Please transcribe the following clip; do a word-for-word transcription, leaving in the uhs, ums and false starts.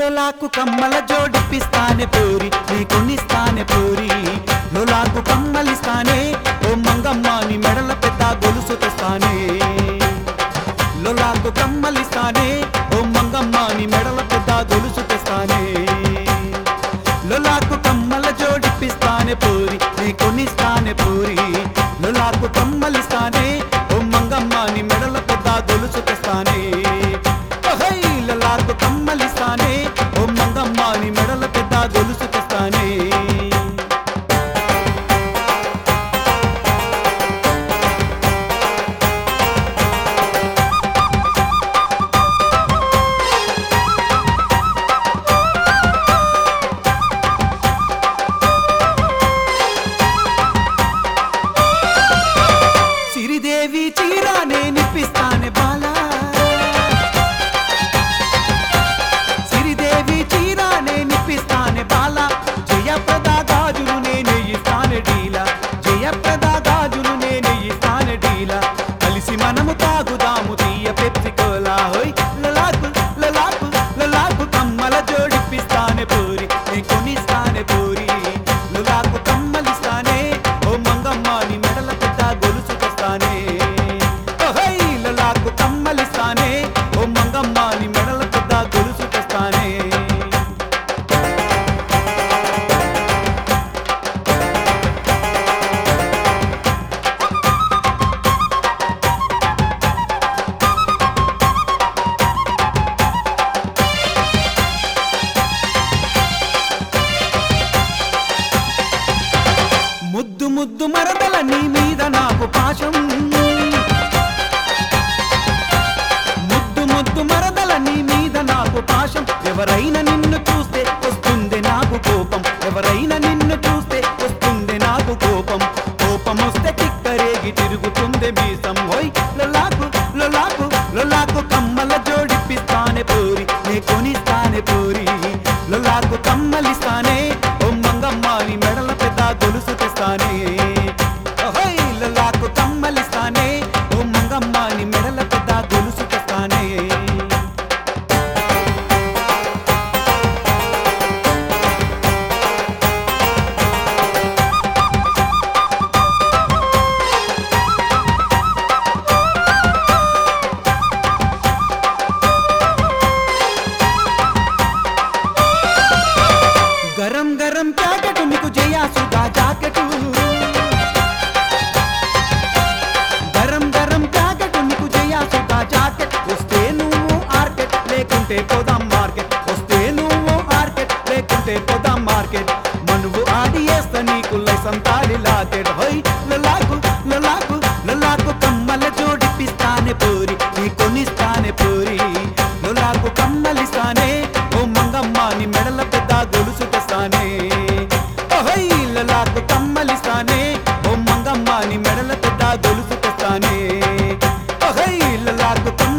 లొలాకు కమ్మల జోడిపిస్తానే పోరి నీ కొనిస్తానే పోరి లొలాకు కమ్మలిస్తానే ఓ మంగమ్మాని మెడల పెద్ద గొలుసు తెస్తానే లొలాకు కమ్మలిస్తానే ఓ మంగమ్మాని మెడల పెద్ద గొలుసు తెస్తానే లొలాకు కమ్మల జోడిపిస్తానే పోరి నీ కొనిస్తానే పోరి లొలాకు కమ్మలిస్తానే ఓ మంగమ్మాని మెడల పెద్ద గొలుసు తెస్తానే లొలాకు కమ్మలిస్తానే ఓ మంగమ్మాని మెడల పెద్ద గొలుసు తెస్తానే సిరిదేవి చీరానే నిప్పిస్తానే బాలా సిరిదేవి చీరానే నిప్పిస్తానే బాలా జయప్రద గాజులు నేనే ఇస్తానే డీలా జయప్రద గాజులు నేనే ఇస్తానే డీలా కలిసి మనము తాగుదాము తీయ పెప్సి కోలా హోయ్ లలాకు లలాకు లలాకు కమ్మల జోడిపిస్తానే పూరి నీ కొనిస్తానే పూరి లలాకు కమ్మలిస్తానే ఓ మంగమ్మాని మెడల పెద్ద గొలుసు తెస్తానే ఓహై లలాకు కమ్మలిస్తానే ఓ మంగమ్మాని మెడల పెద్ద గొలుసు తెస్తానే ముద్దు ముద్దు మరదల నీ మీద నాకు పాశం ముద్దు ముద్దు మరదల నీ మీద నాకు పాశం ఎవరైనా నిన్ను చూస్తే వస్తుంది నాకు కోపం ఎవరైనా నిన్ను చూస్తే వస్తుంది నాకు కోపం కోపం వస్తే కిక్కరేగి తిరుగుతుంది మీసం హోయ్ లొలాకు లొలాకు లొలాకు కమ్మల జోడిపిస్తానే పూరి నే కొనిస్తానే పూరి లొలాకు కమ్మలిస్తానే ఓ మంగమ్మాని మెడల పెద్ద గొలుసు తెస్తానే ఓహై లొలాకు కమ్మలిస్తానే ఓ మంగమ్మాని మెడల పెద్ద గొలుసు తెస్తానే గరం గరం ప్యాకెట్ నీకు జయాసుగా జాకెట్ గరం గరం ప్యాకెట్ నీకు జయాసుగా జాకెట్ వస్తే నువ్వు ఆర్కెట్ లేకుంటే పోదాం మార్కెట్ వస్తే నువ్వు ఆర్కెట్ లేకుంటే పోదాం మార్కెట్ మనువు ఆడి వేస్తా నీకు లైసన్ తాడి లాకెట్ హోయ్ లలాకు లలాకు లలాకు కమ్మల జోడిపిస్తానే పూరి నీ కొనిస్తానే పూరి లలాకు కమ్మలిస్తానే ఓ మంగమ్మాని మెడల పెద్ద గొలుసు తెస్తానే ఓహై లలాకు కమ్మలిస్తానే ఓ మంగమ్మాని మెడల పెద్ద గొలుసు తెస్తానే ఓహై లలాకు